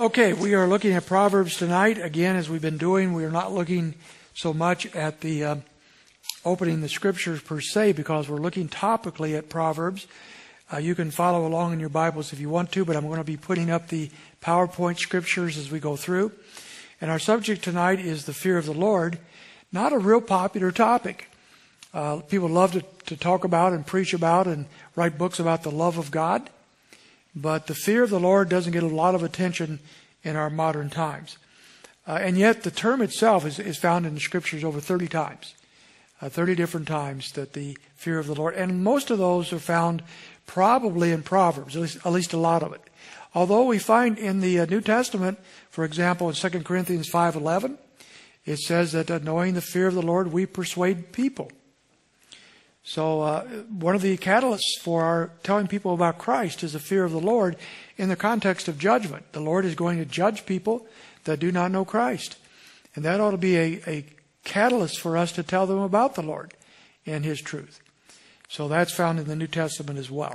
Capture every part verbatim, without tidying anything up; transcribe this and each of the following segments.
Okay, we are looking at Proverbs tonight. Again, as we've been doing, we are not looking so much at the uh, opening the scriptures per se, because we're looking topically at Proverbs. Uh, you can follow along in your Bibles if you want to, but I'm going to be putting up the PowerPoint scriptures as we go through. And our subject tonight is the fear of the Lord. Not a real popular topic. Uh, people love to, to talk about and preach about and write books about the love of God. But the fear of the Lord doesn't get a lot of attention in our modern times. Uh, and yet the term itself is, is found in the scriptures over thirty times. Uh, thirty different times that the fear of the Lord. And most of those are found probably in Proverbs, at least, at least a lot of it. Although we find in the uh, New Testament, for example, in Second Corinthians five eleven, it says that uh, knowing the fear of the Lord, we persuade people. So uh, one of the catalysts for our telling people about Christ is the fear of the Lord in the context of judgment. The Lord is going to judge people that do not know Christ. And that ought to be a, a catalyst for us to tell them about the Lord and His truth. So that's found in the New Testament as well.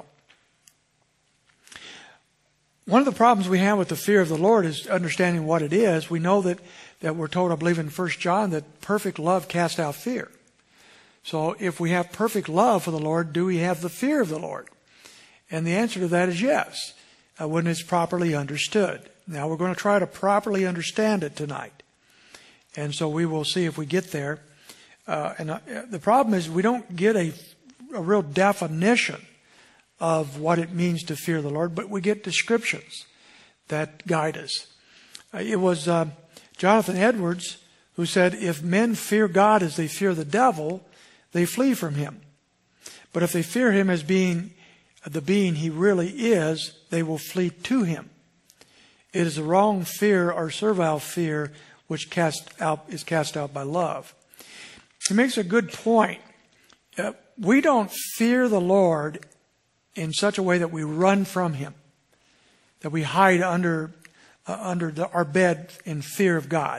One of the problems we have with the fear of the Lord is understanding what it is. We know that, that we're told, I believe in First John, that perfect love casts out fear. So if we have perfect love for the Lord, do we have the fear of the Lord? And the answer to that is yes, uh, when it's properly understood. Now we're going to try to properly understand it tonight. And so we will see if we get there. Uh, and uh, the problem is we don't get a, a real definition of what it means to fear the Lord, but we get descriptions that guide us. Uh, it was uh, Jonathan Edwards who said, if men fear God as they fear the devil, they flee from him. But if they fear him as being the being he really is, they will flee to him. It is a wrong fear or servile fear which cast out, is cast out by love. He makes a good point. Uh, we don't fear the Lord in such a way that we run from him, that we hide under uh, under the, our bed in fear of God.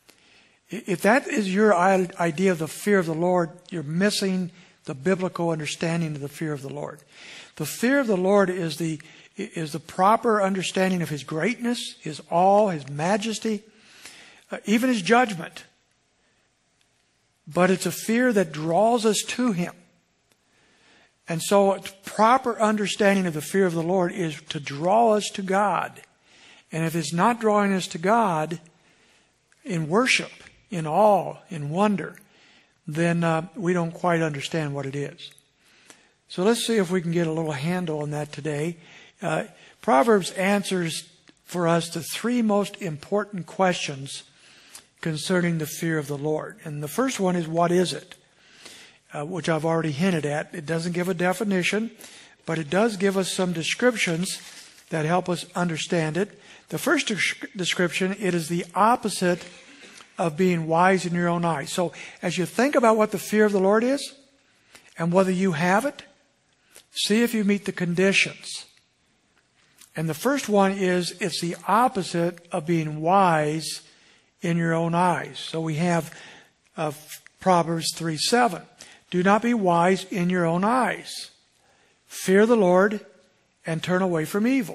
If that is your idea of the fear of the Lord, you're missing the biblical understanding of the fear of the Lord. The fear of the Lord is the is the proper understanding of His greatness, His awe, His majesty, uh, even His judgment. But it's a fear that draws us to Him. And so a proper understanding of the fear of the Lord is to draw us to God. And if it's not drawing us to God in worship, in awe, in wonder, then uh, we don't quite understand what it is. So let's see if we can get a little handle on that today. Uh, Proverbs answers for us the three most important questions concerning the fear of the Lord. And the first one is, what is it? Uh, which I've already hinted at. It doesn't give a definition, but it does give us some descriptions that help us understand it. The first des- description, it is the opposite of being wise in your own eyes. So as you think about what the fear of the Lord is and whether you have it, see if you meet the conditions. And the first one is, it's the opposite of being wise in your own eyes. So we have uh, Proverbs three seven. Do not be wise in your own eyes. Fear the Lord and turn away from evil.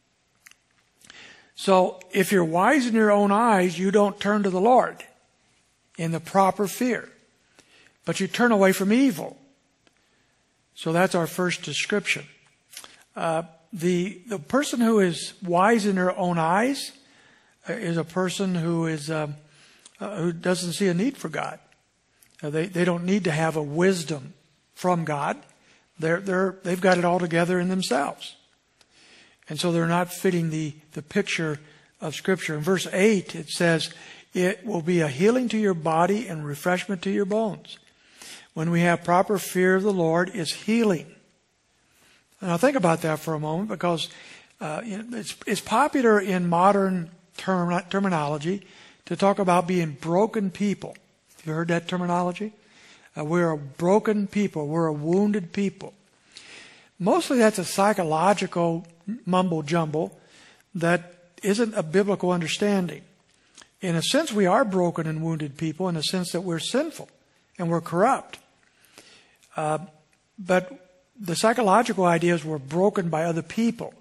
So if you're wise in your own eyes, you don't turn to the Lord in the proper fear, but you turn away from evil. So that's our first description. Uh, the the person who is wise in their own eyes uh, is a person who is uh, uh, who doesn't see a need for God. Uh, they they don't need to have a wisdom from God. They're they're they've got it all together in themselves. And so they're not fitting the, the picture of Scripture. In verse eight, it says, it will be a healing to your body and refreshment to your bones. When we have proper fear of the Lord, it's healing. Now think about that for a moment, because uh, you know, it's, it's popular in modern term, terminology to talk about being broken people. Have you heard that terminology? Uh, we're a broken people. We're a wounded people. Mostly that's a psychological mumble jumble that isn't a biblical understanding. In a sense, we are broken and wounded people in the sense that we're sinful and we're corrupt. Uh, but the psychological idea is we're broken by other people.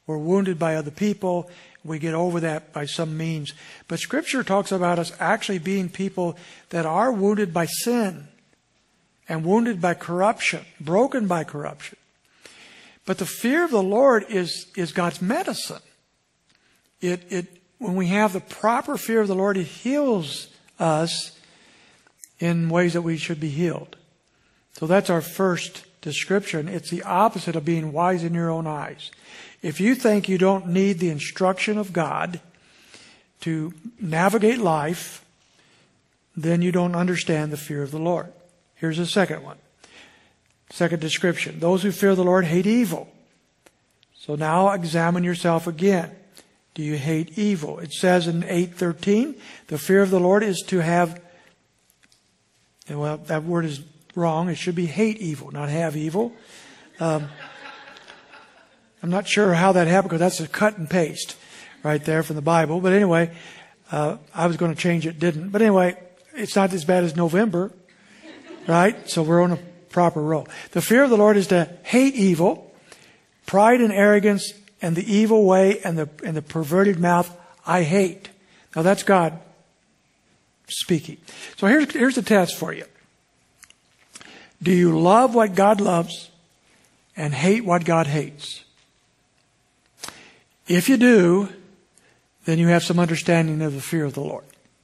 We're wounded by other people. We get over that by some means. But Scripture talks about us actually being people that are wounded by sin and wounded by corruption, broken by corruption. But the fear of the Lord is, is God's medicine. It, it, when we have the proper fear of the Lord, it heals us in ways that we should be healed. So that's our first description. It's the opposite of being wise in your own eyes. If you think you don't need the instruction of God to navigate life, then you don't understand the fear of the Lord. Here's the second one. Second description. Those who fear the Lord hate evil. So now examine yourself again. Do you hate evil? It says in eight thirteen, the fear of the Lord is to have, well, that word is wrong. It should be hate evil, not have evil. Um, I'm not sure how that happened because that's a cut and paste right there from the Bible. But anyway, uh, I was going to change it, didn't. But anyway, it's not as bad as November, right? So we're on a proper roll. The fear of the Lord is to hate evil, pride and arrogance, and the evil way and the and the perverted mouth I hate. Now that's God speaking. So here's here's the test for you. Do you love what God loves and hate what God hates? If you do, then you have some understanding of the fear of the Lord.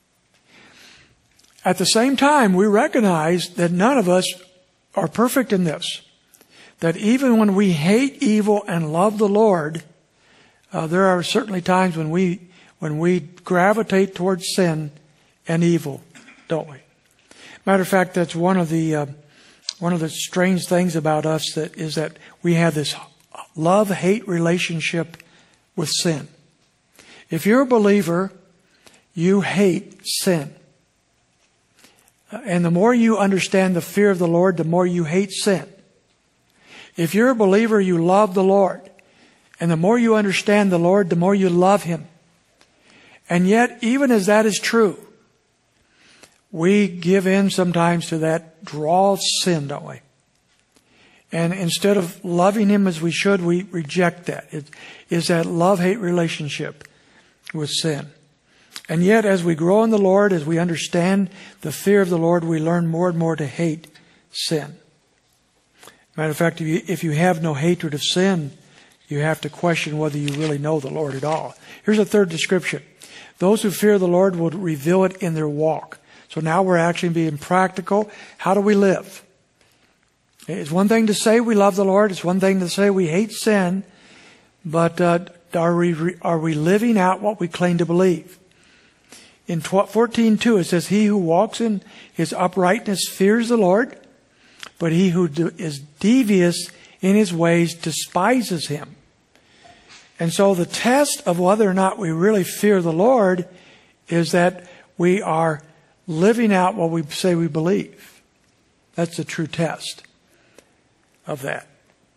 At the same time, we recognize that none of us are perfect in this. That even when we hate evil and love the Lord, uh, there are certainly times when we when we gravitate towards sin and evil, don't we? Matter of fact, that's one of the uh, one of the strange things about us that is that we have this love-hate relationship with sin. If you're a believer, you hate sin. And the more you understand the fear of the Lord, the more you hate sin. If you're a believer, you love the Lord. And the more you understand the Lord, the more you love Him. And yet, even as that is true, we give in sometimes to that draw of sin, don't we? And instead of loving Him as we should, we reject that. It is that love-hate relationship with sin. And yet, as we grow in the Lord, as we understand the fear of the Lord, we learn more and more to hate sin. Matter of fact, if you, if you have no hatred of sin, you have to question whether you really know the Lord at all. Here's a third description. Those who fear the Lord will reveal it in their walk. So now we're actually being practical. How do we live? It's one thing to say we love the Lord. It's one thing to say we hate sin. But uh, are we are we living out what we claim to believe? In fourteen two, it says, "He who walks in his uprightness fears the Lord, but he who is devious in his ways despises Him." And so the test of whether or not we really fear the Lord is that we are living out what we say we believe. That's the true test of that.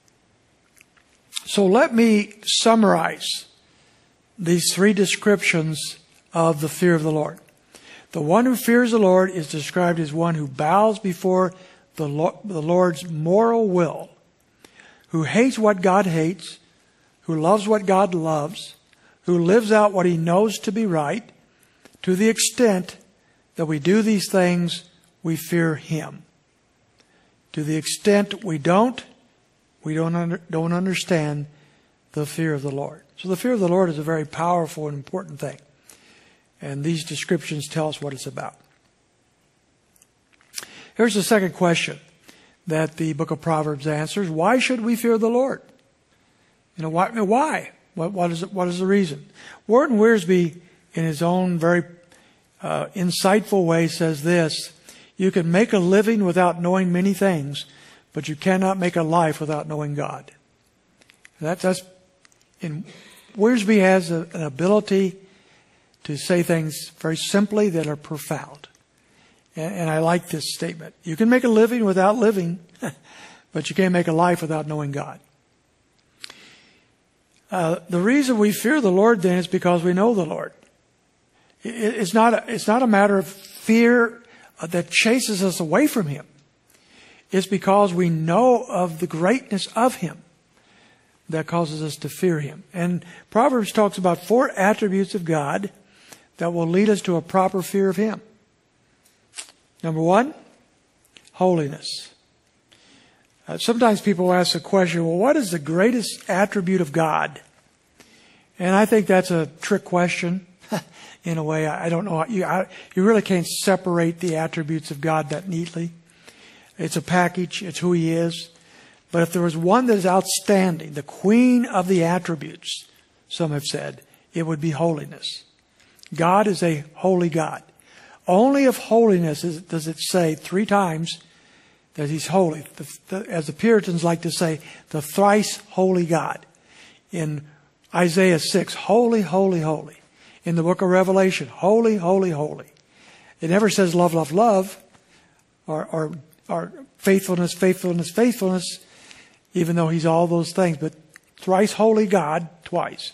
So let me summarize these three descriptions of the fear of the Lord. The one who fears the Lord is described as one who bows before the Lord's moral will, who hates what God hates, who loves what God loves, who lives out what He knows to be right, to the extent that we do these things, we fear Him. To the extent we don't, we don't under, don't understand the fear of the Lord. So the fear of the Lord is a very powerful and important thing. And these descriptions tell us what it's about. Here's the second question that the book of Proverbs answers. Why should we fear the Lord? You know, why? Why? What, what, is, it, what is the reason? Warren Wiersbe, in his own very uh, insightful way, says this: you can make a living without knowing many things, but you cannot make a life without knowing God. That, that's, in, Wiersbe has a, an ability to say things very simply that are profound. And, and I like this statement. You can make a living without living, but you can't make a life without knowing God. Uh, the reason we fear the Lord then is because we know the Lord. It, it's not a, it's not a matter of fear that chases us away from Him. It's because we know of the greatness of Him. that causes us to fear Him. And Proverbs talks about four attributes of God that will lead us to a proper fear of Him. Number one, holiness. Uh, sometimes people ask the question, well, what is the greatest attribute of God? And I think that's a trick question. In a way, I don't know. You, I, you really can't separate the attributes of God that neatly. It's a package. It's who He is. But if there was one that is outstanding, the queen of the attributes, some have said, it would be holiness. God is a holy God. Only of holiness is, does it say three times that He's holy. The, the, as the Puritans like to say, the thrice holy God. In Isaiah six, holy, holy, holy. In the book of Revelation, holy, holy, holy. It never says love, love, love, or, or, or faithfulness, faithfulness, faithfulness, even though He's all those things. But thrice holy God, twice.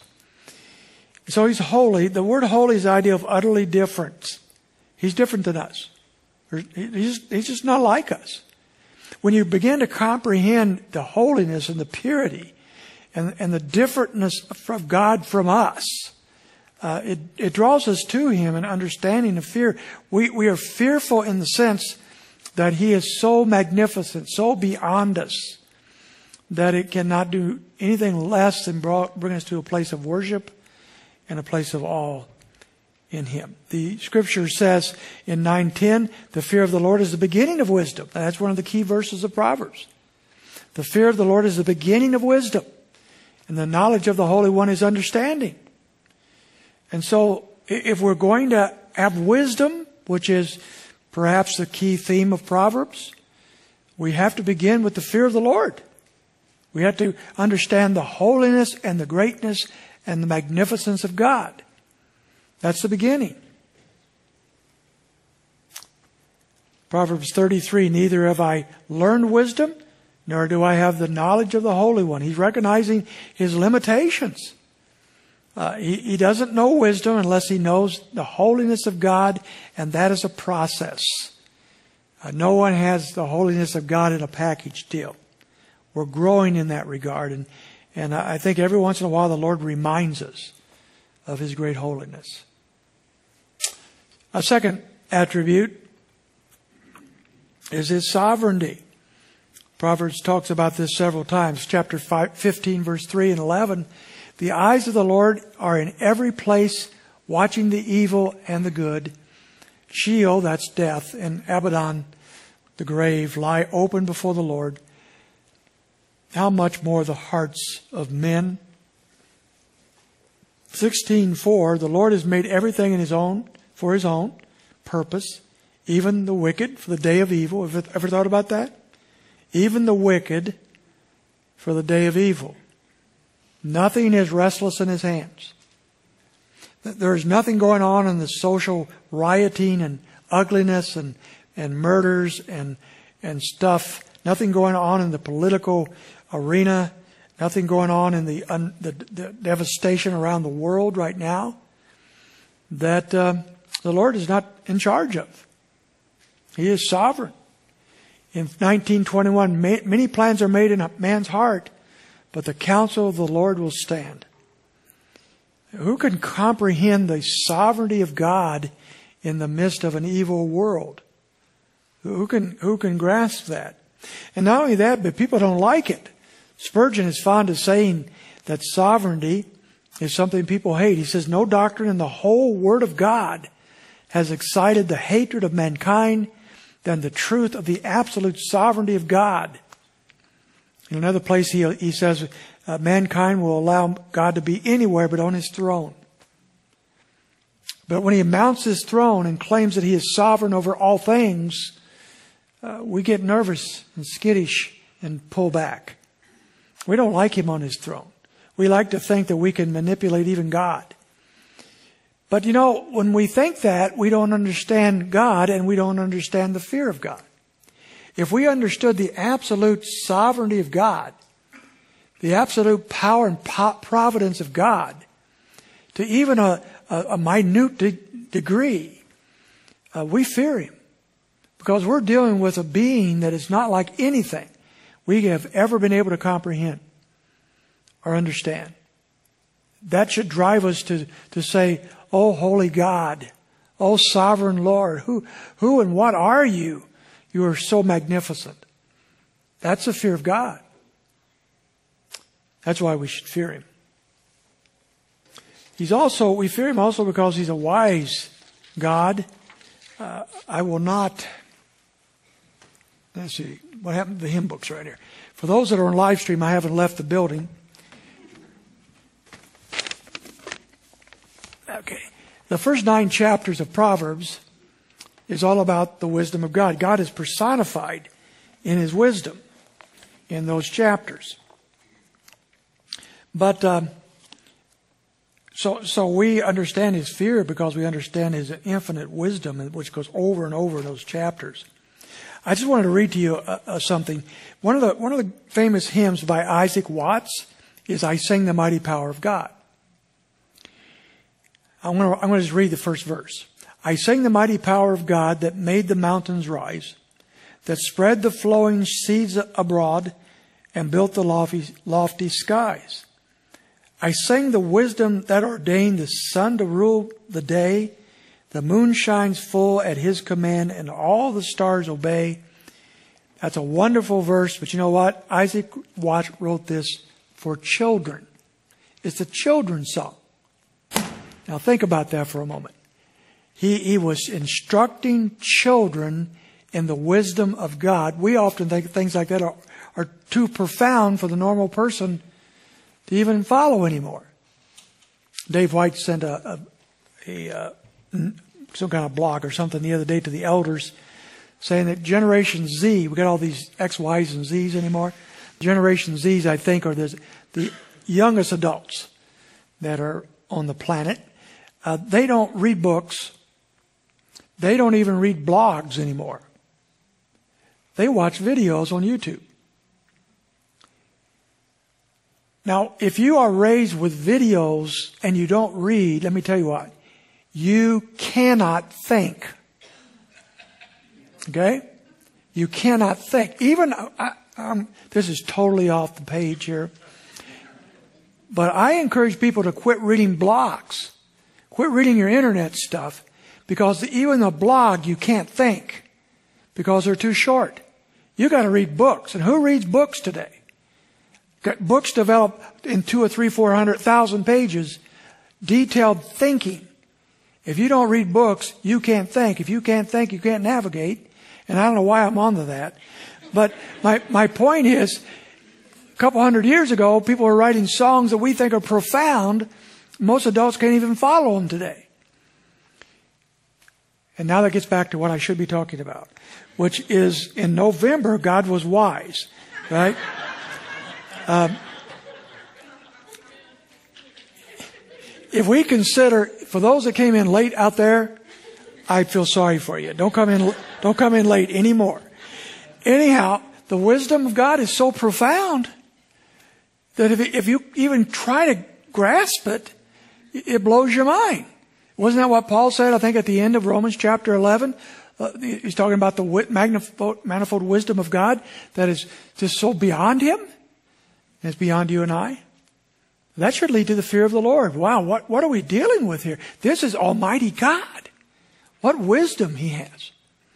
So He's holy. The word holy is the idea of utterly different. He's different than us. He's, he's just not like us. When you begin to comprehend the holiness and the purity and, and the differentness of God from us, Uh, it, it draws us to Him in understanding of fear. We, we are fearful in the sense that He is so magnificent, so beyond us, that it cannot do anything less than brought, bring us to a place of worship and a place of awe in Him. The Scripture says in nine ten, the fear of the Lord is the beginning of wisdom. That's one of the key verses of Proverbs. The fear of the Lord is the beginning of wisdom, and the knowledge of the Holy One is understanding. And so, if we're going to have wisdom, which is perhaps the key theme of Proverbs, we have to begin with the fear of the Lord. We have to understand the holiness and the greatness and the magnificence of God. That's the beginning. Proverbs thirty-three, neither have I learned wisdom, nor do I have the knowledge of the Holy One. He's recognizing his limitations. Uh, he, he doesn't know wisdom unless he knows the holiness of God, and that is a process. Uh, no one has the holiness of God in a package deal. We're growing in that regard, and, and I think every once in a while the Lord reminds us of His great holiness. A second attribute is His sovereignty. Proverbs talks about this several times. Chapter five, fifteen, verse three and eleven. The eyes of the Lord are in every place, watching the evil and the good. Sheol, that's death, and Abaddon, the grave, lie open before the Lord. How much more the hearts of men? sixteen four, the Lord has made everything in His own, for His own purpose, even the wicked for the day of evil. Have you ever thought about that? Even the wicked for the day of evil. Nothing is restless in His hands. There's nothing going on in the social rioting and ugliness and, and murders and, and stuff. Nothing going on in the political arena. Nothing going on in the, un, the, the devastation around the world right now that uh, the Lord is not in charge of. He is sovereign. In nineteen twenty-one, many plans are made in a man's heart, but the counsel of the Lord will stand. Who can comprehend the sovereignty of God in the midst of an evil world? Who can, who can grasp that? And not only that, but people don't like it. Spurgeon is fond of saying that sovereignty is something people hate. He says, no doctrine in the whole Word of God has excited the hatred of mankind than the truth of the absolute sovereignty of God. In another place, he, he says, uh, mankind will allow God to be anywhere but on His throne. But when He mounts His throne and claims that He is sovereign over all things, uh, we get nervous and skittish and pull back. We don't like Him on His throne. We like to think that we can manipulate even God. But you know, when we think that, we don't understand God and we don't understand the fear of God. If we understood the absolute sovereignty of God, the absolute power and providence of God, to even a, a, a minute de- degree, uh, we fear Him. Because we're dealing with a being that is not like anything we have ever been able to comprehend or understand. That should drive us to, to say, oh, holy God, oh, sovereign Lord, who, who and what are you? You are so magnificent. That's the fear of God. That's why we should fear Him. He's also, we fear Him also because He's a wise God. Uh, I will not, let's see, what happened to the hymn books right here? For those that are on live stream, I haven't left the building. Okay. The first nine chapters of Proverbs is all about the wisdom of God. God is personified in His wisdom in those chapters. But um, so so we understand His fear because we understand His infinite wisdom, which goes over and over in those chapters. I just wanted to read to you uh, uh, something. One of the one of the famous hymns by Isaac Watts is "I Sing the Mighty Power of God." I'm going to, I'm going to just read the first verse. I sing the mighty power of God that made the mountains rise, that spread the flowing seas abroad and built the lofty, lofty skies. I sing the wisdom that ordained the sun to rule the day. The moon shines full at His command and all the stars obey. That's a wonderful verse, but you know what? Isaac Watts wrote this for children. It's a children's song. Now think about that for a moment. He, he was instructing children in the wisdom of God. We often think things like that are, are too profound for the normal person to even follow anymore. Dave White sent a, a, a, a some kind of blog or something the other day to the elders saying that Generation Z, we got all these X, Y's, and Z's anymore. Generation Z's, I think, are the, the youngest adults that are on the planet. Uh, they don't read books. They don't even read blogs anymore. They watch videos on YouTube. Now, if you are raised with videos and you don't read, let me tell you what, you cannot think. Okay? You cannot think. Even, I, um, this is totally off the page here, but I encourage people to quit reading blogs. Quit reading your internet stuff, because even the blog you can't think because they're too short. You got to read books, and who reads books today? Got books developed in two or three, four hundred thousand pages, detailed thinking. If you don't read books, you can't think. If you can't think, you can't navigate. And I don't know why I'm onto that, but my my point is, a couple hundred years ago, people were writing songs that we think are profound. Most adults can't even follow them today. And now that gets back to what I should be talking about, which is in November, God was wise, right? um, if we consider, for those that came in late out there, I feel sorry for you. Don't come in, don't come in late anymore. Anyhow, the wisdom of God is so profound that if, if you even try to grasp it, it blows your mind. Wasn't that what Paul said, I think, at the end of Romans chapter eleven? Uh, he's talking about the manifold, manifold wisdom of God that is just so beyond him. And it's beyond you and I. That should lead to the fear of the Lord. Wow, what, what are we dealing with here? This is Almighty God. What wisdom He has.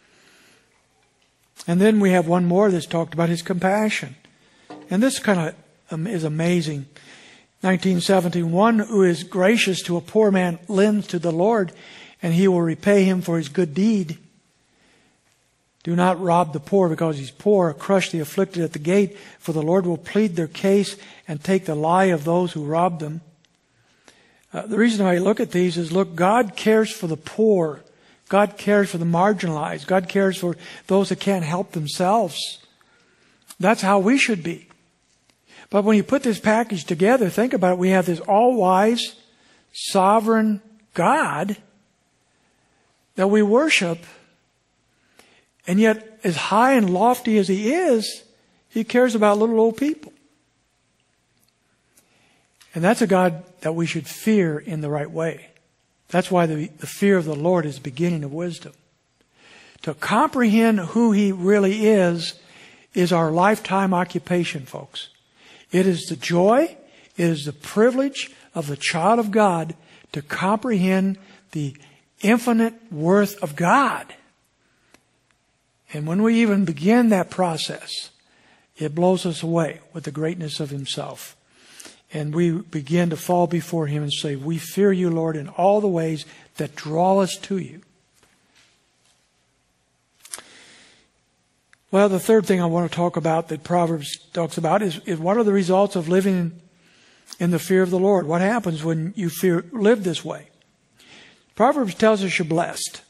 And then we have one more that's talked about His compassion. And this kind of um, is amazing. nineteen seventeen, one who is gracious to a poor man lends to the Lord, and He will repay him for his good deed. Do not rob the poor because he's poor, or crush the afflicted at the gate, for the Lord will plead their case and take the lie of those who rob them. Uh, the reason I look at these is, look, God cares for the poor. God cares for the marginalized. God cares for those that can't help themselves. That's how we should be. But when you put this package together, think about it. We have this all-wise, sovereign God that we worship. And yet, as high and lofty as He is, He cares about little old people. And that's a God that we should fear in the right way. That's why the, the fear of the Lord is the beginning of wisdom. To comprehend who He really is, is our lifetime occupation, folks. It is the joy, It is the privilege of the child of God to comprehend the infinite worth of God. And when we even begin that process, it blows us away with the greatness of Himself. And we begin to fall before Him and say, we fear You, Lord, in all the ways that draw us to You. Well, the third thing I want to talk about that Proverbs talks about is, is what are the results of living in, in the fear of the Lord? What happens when you fear, live this way? Proverbs tells us you're blessed.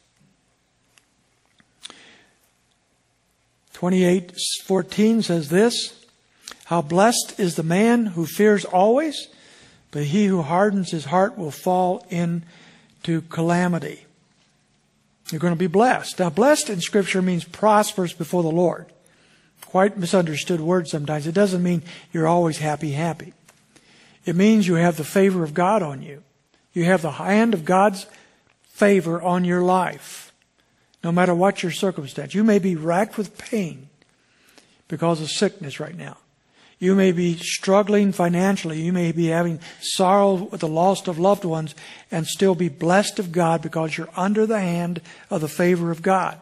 twenty-eight fourteen says this, how blessed is the man who fears always, but he who hardens his heart will fall into calamity. You're going to be blessed. Now, blessed in Scripture means prosperous before the Lord. Quite misunderstood word sometimes. It doesn't mean you're always happy, happy. It means you have the favor of God on you. You have the hand of God's favor on your life, no matter what your circumstance. You may be racked with pain because of sickness right now. You may be struggling financially. You may be having sorrow with the loss of loved ones and still be blessed of God because you're under the hand of the favor of God.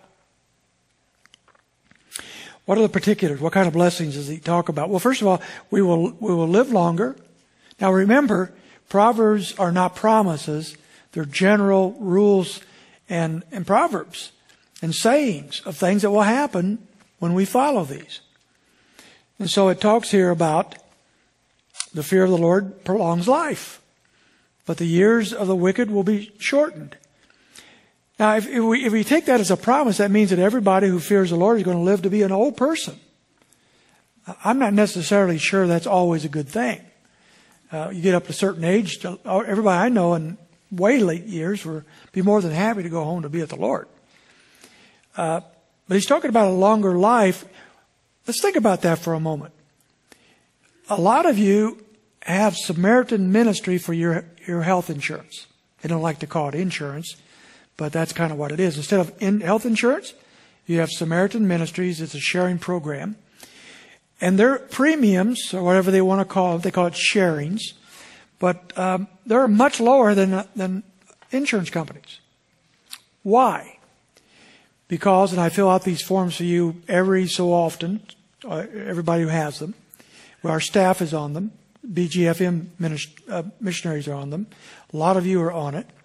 What are the particulars? What kind of blessings does he talk about? Well, first of all, we will, we will live longer. Now remember, Proverbs are not promises. They're general rules and, and proverbs and sayings of things that will happen when we follow these. And so it talks here about the fear of the Lord prolongs life, but the years of the wicked will be shortened. Now, if, if, we, if we take that as a promise, that means that everybody who fears the Lord is going to live to be an old person. I'm not necessarily sure that's always a good thing. Uh, you get up to a certain age, everybody I know in way late years will be more than happy to go home to be with the Lord. Uh, but he's talking about a longer life. Let's think about that for a moment. A lot of you have Samaritan ministry for your, your health insurance. They don't like to call it insurance, but that's kind of what it is. Instead of in health insurance, you have Samaritan Ministries. It's a sharing program. And their premiums, or whatever they want to call it, they call it sharings, but um, they're much lower than, than insurance companies. Why? Because, and I fill out these forms for you every so often, uh, everybody who has them. Well, our staff is on them. B G F M minist- uh, missionaries are on them. A lot of you are on it.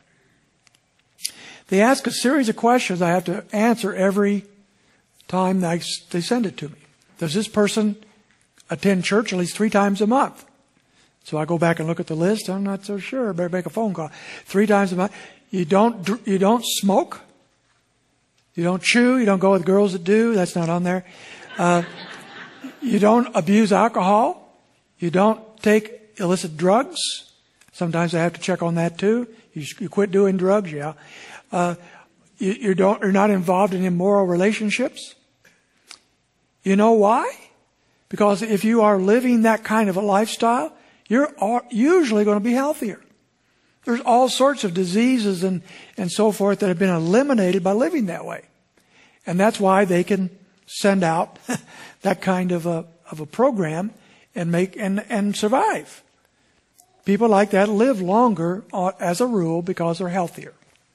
They ask a series of questions I have to answer every time they, they send it to me. Does this person attend church at least three times a month? So I go back and look at the list. I'm not so sure. I better make a phone call. Three times a month. You don't, you don't smoke. You don't chew. You don't go with girls that do. That's not on there. Uh, you don't abuse alcohol. You don't take illicit drugs. Sometimes I have to check on that too. You, you quit doing drugs, yeah. Uh, you, you don't, you're not involved in immoral relationships. You know why? Because if you are living that kind of a lifestyle, you're usually going to be healthier. There's all sorts of diseases and, and so forth that have been eliminated by living that way. And that's why they can send out that kind of a, of a program and make, and, and survive. People like that live longer as a rule because they're healthier.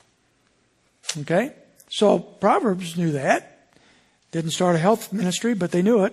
Okay? So Proverbs knew that. Didn't start a health ministry, but they knew it.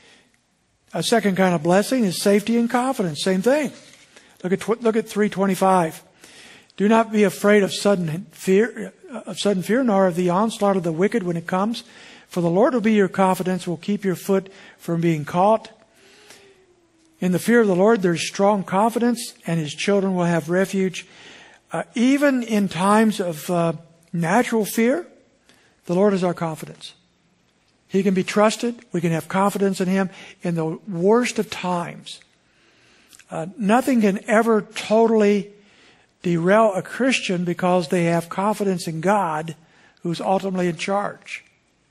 A second kind of blessing is safety and confidence. Same thing. Look at, look at three twenty-five. Do not be afraid of sudden fear, of sudden fear, nor of the onslaught of the wicked when it comes. For the Lord will be your confidence, will keep your foot from being caught. In the fear of the Lord, there's strong confidence, and His children will have refuge. Uh, even in times of uh, natural fear, the Lord is our confidence. He can be trusted. We can have confidence in Him in the worst of times. Uh, nothing can ever totally derail a Christian because they have confidence in God, who's ultimately in charge.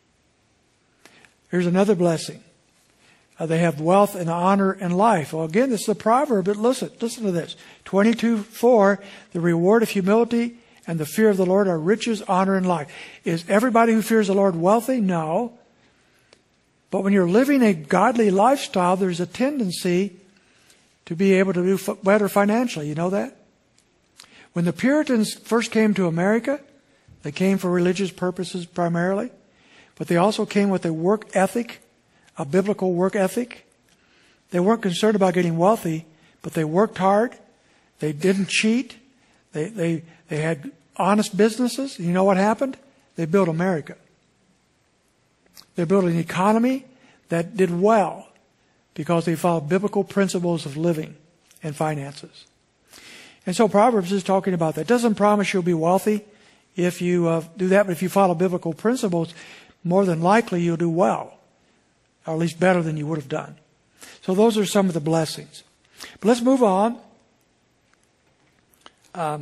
Here's another blessing. Uh, they have wealth and honor and life. Well, again, this is a proverb, but listen, listen to this. twenty-two four, the reward of humility and the fear of the Lord are riches, honor, and life. Is everybody who fears the Lord wealthy? No. But when you're living a godly lifestyle, there's a tendency to be able to do f- better financially. You know that? When the Puritans first came to America, they came for religious purposes primarily, but they also came with a work ethic, a biblical work ethic. They weren't concerned about getting wealthy, but they worked hard. They didn't cheat. They, they, they had honest businesses. You know what happened? They built America. They built an economy that did well because they followed biblical principles of living and finances. And so Proverbs is talking about that. It doesn't promise you'll be wealthy if you uh, do that, but if you follow biblical principles, more than likely you'll do well, or at least better than you would have done. So those are some of the blessings. But let's move on. Um,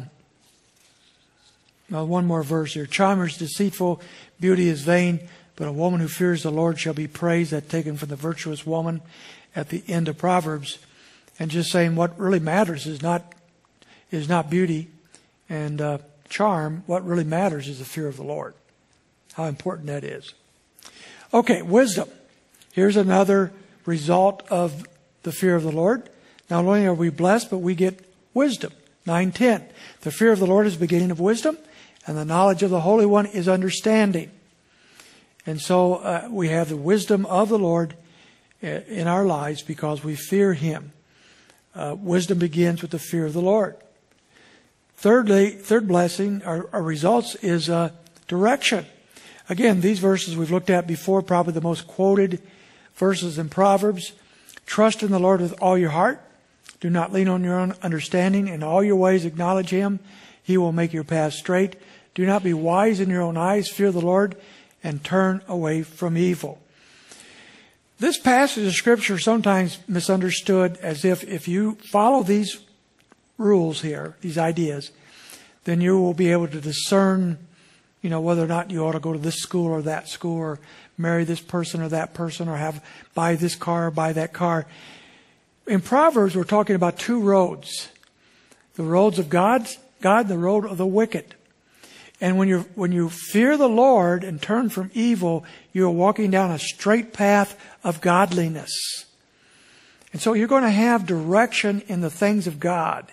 now one more verse here. Charm is deceitful, beauty is vain, but a woman who fears the Lord shall be praised. That's taken from the virtuous woman at the end of Proverbs. And just saying what really matters is not is not beauty and uh, charm. What really matters is the fear of the Lord. How important that is. Okay, wisdom. Here's another result of the fear of the Lord. Not only are we blessed, but we get wisdom. nine ten. The fear of the Lord is the beginning of wisdom, and the knowledge of the Holy One is understanding. And so uh, we have the wisdom of the Lord in our lives because we fear Him. Uh, wisdom begins with the fear of the Lord. Thirdly, third blessing, our, our results, is uh, direction. Again, these verses we've looked at before, probably the most quoted verses in Proverbs. Trust in the Lord with all your heart. Do not lean on your own understanding. In all your ways acknowledge Him. He will make your path straight. Do not be wise in your own eyes. Fear the Lord and turn away from evil. This passage of Scripture is sometimes misunderstood as if if you follow these rules here, these ideas, then you will be able to discern, you know, whether or not you ought to go to this school or that school or marry this person or that person or have buy this car or buy that car. In Proverbs, we're talking about two roads. The roads of God, God, the road of the wicked. And when you when you fear the Lord and turn from evil, you are walking down a straight path of godliness. And so you're going to have direction in the things of God.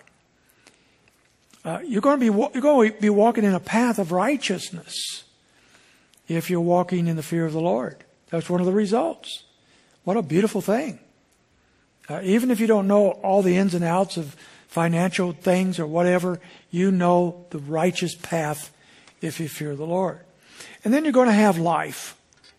Uh, you're going to be you're going to be walking in a path of righteousness if you're walking in the fear of the Lord. That's one of the results. What a beautiful thing. Uh, even if you don't know all the ins and outs of financial things or whatever, you know the righteous path if you fear the Lord. And then you're going to have life.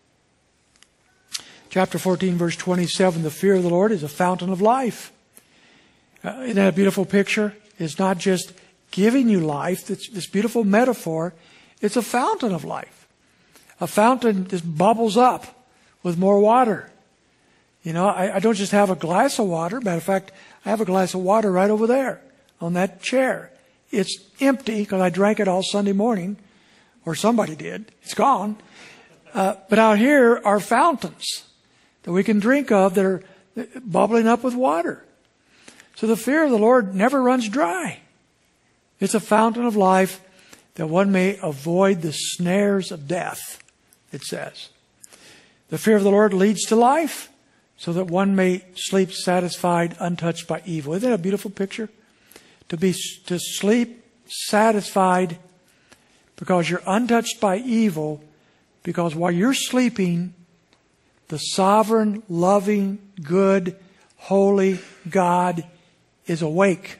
Chapter fourteen, verse twenty-seven, the fear of the Lord is a fountain of life. Uh, isn't that a beautiful picture? It's not just giving you life, it's this beautiful metaphor. It's a fountain of life. A fountain just bubbles up with more water. You know, I, I don't just have a glass of water. Matter of fact, I have a glass of water right over there on that chair. It's empty because I drank it all Sunday morning, or somebody did. It's gone. Uh, but out here are fountains that we can drink of that are bubbling up with water. So the fear of the Lord never runs dry. It's a fountain of life that one may avoid the snares of death, it says. The fear of the Lord leads to life, so that one may sleep satisfied, untouched by evil. Isn't that a beautiful picture? To be to sleep satisfied because you're untouched by evil, because while you're sleeping, the sovereign, loving, good, holy God is awake.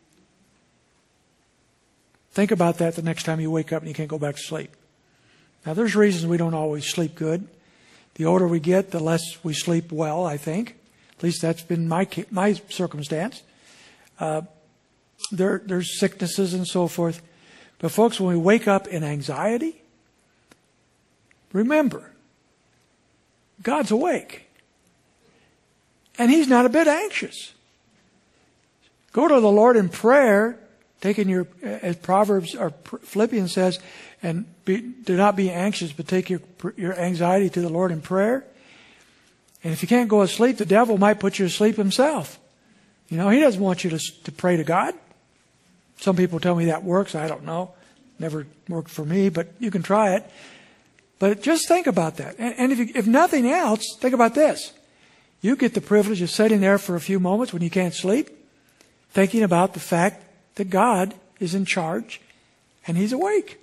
Think about that the next time you wake up and you can't go back to sleep. Now, there's reasons we don't always sleep good. The older we get, the less we sleep well, I think. At least that's been my my circumstance. Uh, there, there's sicknesses and so forth. But folks, when we wake up in anxiety, remember, God's awake. And He's not a bit anxious. Go to the Lord in prayer, taking your, as Proverbs or Philippians says, and be, do not be anxious, but take your your anxiety to the Lord in prayer. And if you can't go to sleep, the devil might put you to sleep himself. You know, he doesn't want you to to pray to God. Some people tell me that works. I don't know. Never worked for me, but you can try it. But just think about that. And, and if you, if nothing else, think about this. You get the privilege of sitting there for a few moments when you can't sleep thinking about the fact that God is in charge and He's awake.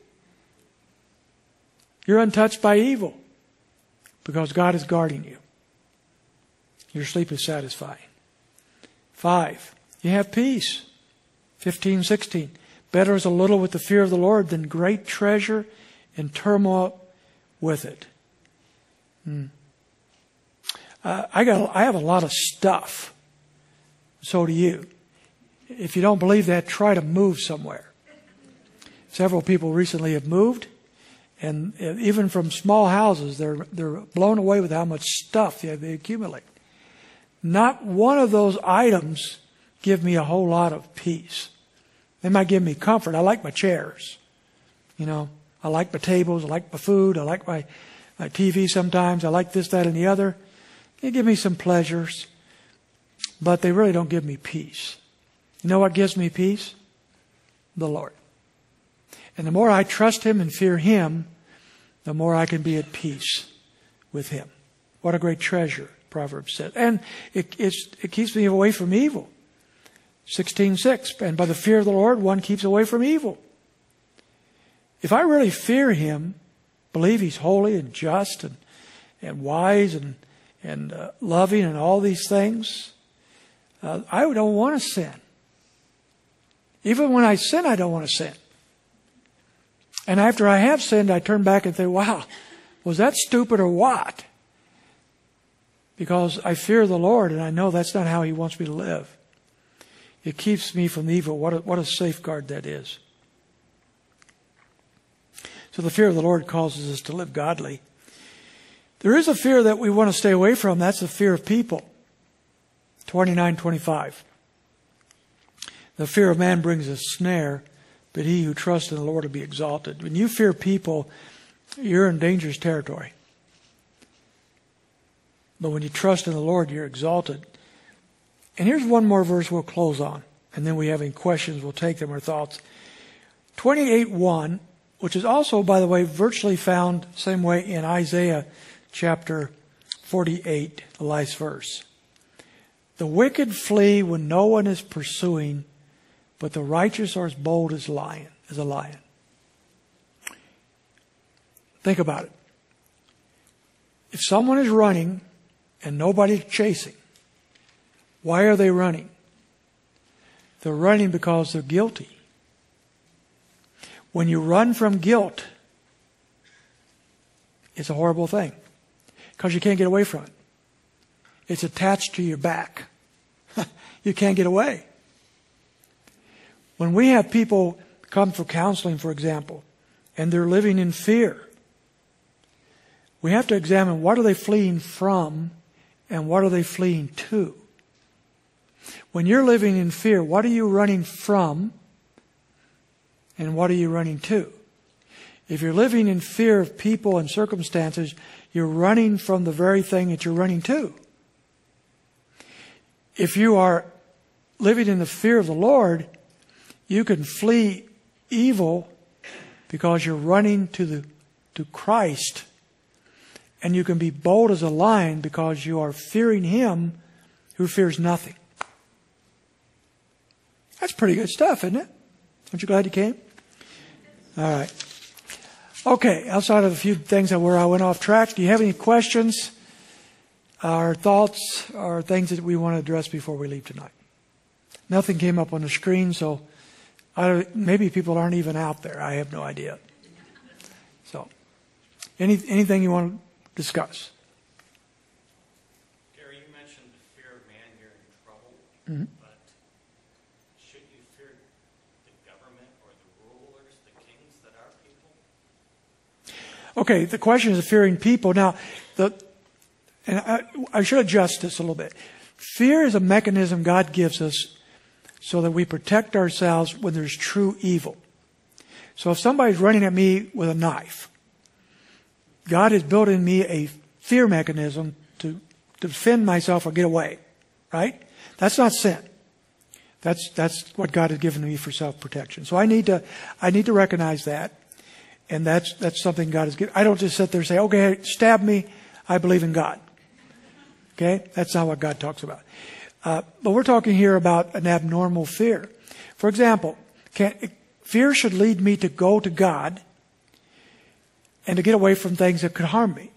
You're untouched by evil because God is guarding you. Your sleep is satisfying. Five, you have peace. Fifteen, sixteen. Better is a little with the fear of the Lord than great treasure and turmoil with it. Hmm. Uh, I got. I have a lot of stuff. So do you. If you don't believe that, try to move somewhere. Several people recently have moved, and even from small houses, they're they're blown away with how much stuff they, they accumulate. Not one of those items give me a whole lot of peace. They might give me comfort. I like my chairs. You know, I like my tables. I like my food. I like my, my T V sometimes. I like this, that, and the other. They give me some pleasures, but they really don't give me peace. You know what gives me peace? The Lord. And the more I trust Him and fear Him, the more I can be at peace with Him. What a great treasure, Proverbs says. And it, it's, it keeps me away from evil. sixteen six, and by the fear of the Lord, one keeps away from evil. If I really fear Him, believe He's holy and just and, and wise and, and uh, loving and all these things, uh, I don't want to sin. Even when I sin, I don't want to sin. And after I have sinned, I turn back and think, wow, was that stupid or what? Because I fear the Lord and I know that's not how He wants me to live. It keeps me from evil. What a, what a safeguard that is. So the fear of the Lord causes us to live godly. There is a fear that we want to stay away from. That's the fear of people. twenty-nine twenty-five. The fear of man brings a snare, but he who trusts in the Lord will be exalted. When you fear people, you're in dangerous territory. But when you trust in the Lord, you're exalted. And here's one more verse we'll close on. And then we have any questions, we'll take them or thoughts. twenty-eight one, which is also, by the way, virtually found same way in Isaiah chapter forty-eight, the last verse. The wicked flee when no one is pursuing, but the righteous are as bold as lion, as a lion. Think about it. If someone is running and nobody's chasing, why are they running? They're running because they're guilty. When you run from guilt, it's a horrible thing because you can't get away from it. It's attached to your back. You can't get away. When we have people come for counseling, for example, and they're living in fear, we have to examine what are they fleeing from and what are they fleeing to. When you're living in fear, what are you running from and what are you running to? If you're living in fear of people and circumstances, you're running from the very thing that you're running to. If you are living in the fear of the Lord, you can flee evil because you're running to the to Christ. And you can be bold as a lion because you are fearing Him who fears nothing. That's pretty good stuff, isn't it? Aren't you glad you came? All right. Okay, outside of a few things that where I went off track, do you have any questions or thoughts or things that we want to address before we leave tonight? Nothing came up on the screen, so I, maybe people aren't even out there. I have no idea. So, any anything you want to discuss? Gary, you mentioned the fear of man, you're in trouble. Mm-hmm. But should you fear the government or the rulers, the kings that are people? Okay, the question is fearing people. Now, the and I, I should adjust this a little bit. Fear is a mechanism God gives us so that we protect ourselves when there's true evil. So if somebody's running at me with a knife, God has built in me a fear mechanism to defend myself or get away. Right? That's not sin. That's that's what God has given me for self-protection. So I need to I need to recognize that. And that's that's something God has given. I don't just sit there and say, okay, stab me, I believe in God. Okay? That's not what God talks about. Uh, but we're talking here about an abnormal fear. For example, can, fear should lead me to go to God and to get away from things that could harm me.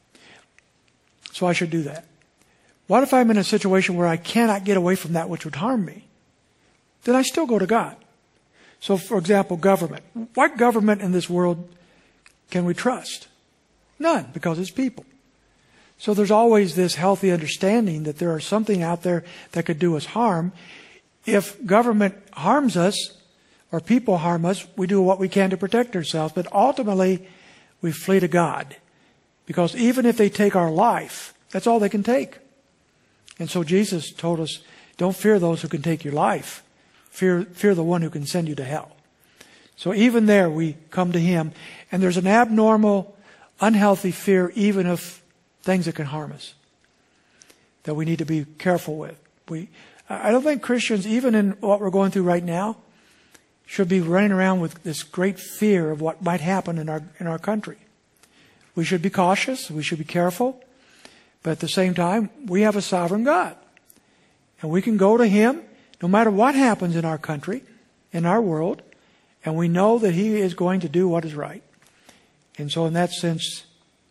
So I should do that. What if I'm in a situation where I cannot get away from that which would harm me? Then I still go to God. So, for example, government. What government in this world can we trust? None, because it's people. So there's always this healthy understanding that there is something out there that could do us harm. If government harms us or people harm us, we do what we can to protect ourselves. But ultimately, we flee to God. Because even if they take our life, that's all they can take. And so Jesus told us, don't fear those who can take your life. Fear, fear the one who can send you to hell. So even there we come to Him. And there's an abnormal, unhealthy fear even of things that can harm us, that we need to be careful with. We, I don't think Christians, even in what we're going through right now, should be running around with this great fear of what might happen in our in our country. We should be cautious. We should be careful. But at the same time, we have a sovereign God. And we can go to Him no matter what happens in our country, in our world, and we know that He is going to do what is right. And so in that sense,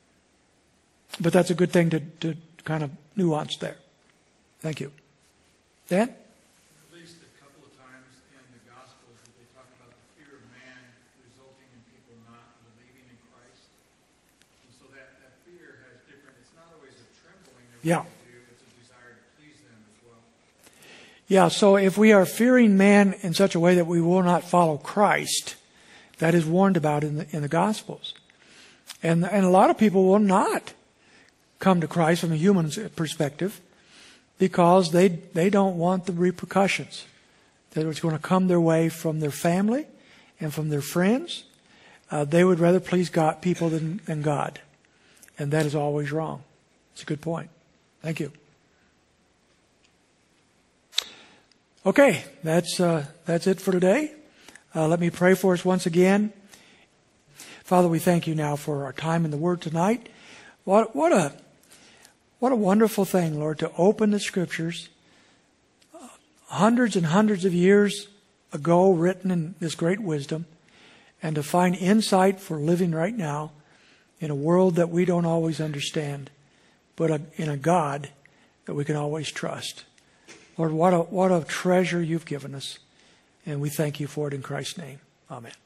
but that's a good thing to, to kind of nuance there. Thank you. Dan? At least a couple of times in the Gospels that they talk about the fear of man resulting in people not believing in Christ. And so that, that fear has different, it's not always a trembling that we Yeah. do, it's a desire to please them as well. Yeah, so if we are fearing man in such a way that we will not follow Christ, that is warned about in the, in the Gospels. And, and a lot of people will not come to Christ from a human perspective because they they don't want the repercussions that it's going to come their way from their family and from their friends. Uh, they would rather please God, people than, than God. And that is always wrong. It's a good point. Thank you. Okay, that's uh, that's it for today. Uh, let me pray for us once again. Father, we thank you now for our time in the Word tonight. What what a what a wonderful thing, Lord, to open the Scriptures uh, hundreds and hundreds of years ago, written in this great wisdom, and to find insight for living right now in a world that we don't always understand, but a, in a God that we can always trust. Lord, what a what a treasure you've given us, and we thank you for it in Christ's name. Amen.